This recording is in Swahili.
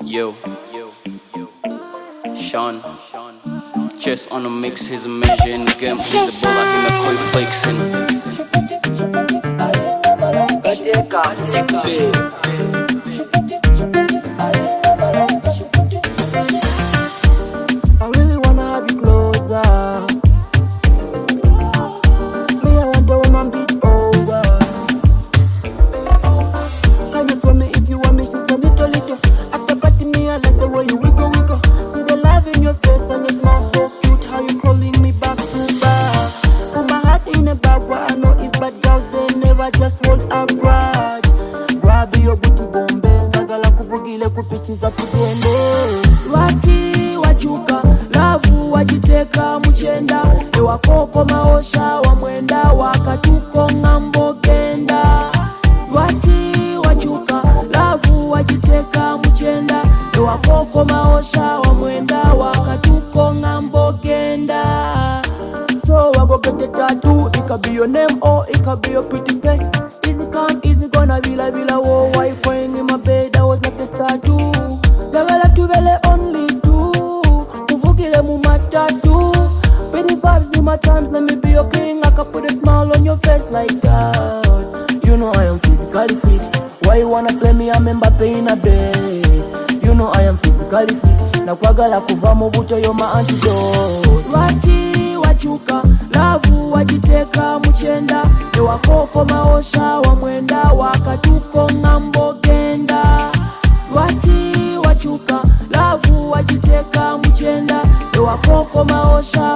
Yo, Sean, Chess on the mix, he's a measure in the game, he's a baller, he make quick flexing. I really wanna have you closer. Me, I want the woman beat over. Can you tell me if you want me? She's a little. After party me, I like the way you wiggle. See the love in your face and your smile so cute. How you calling me back to back? Put my heart in a bag, what I know is bad girls, they never just hold a grudge. Grab your booty bombe, tagala kuvugile kupitiza tugende. Waki wachuka, lavu wajiteka mchenda. Ewa koko maosha wa mwenda, wakatuko ngambo genda. Waki wachuka, lavu wajiteka mchenda. Ewa koko maosha wa mwenda, wakatuko ngambo genda. So I go get a tattoo, it could be your name or it could be your pretty face. Easy come, easy gonna be like whoa, why you crying in my bed? I was like a statue. Gagala tuvele only two, uvugile mu matatu. Pretty vibes in my times, let me be your king. I can put a smile on your face like that. You know I am physically fit. Why you wanna play me? I'm Mbappe in a bed. You know I am physically fit. Na kwagala kuva mu buto, you're my antidote. Waki wachuka, lavu wajiteka mchenda. Ewa koko maosha wa mwenda, wakatuko ngambo genda. Waki wachuka, lavu wajiteka mchenda. Ewa koko maosha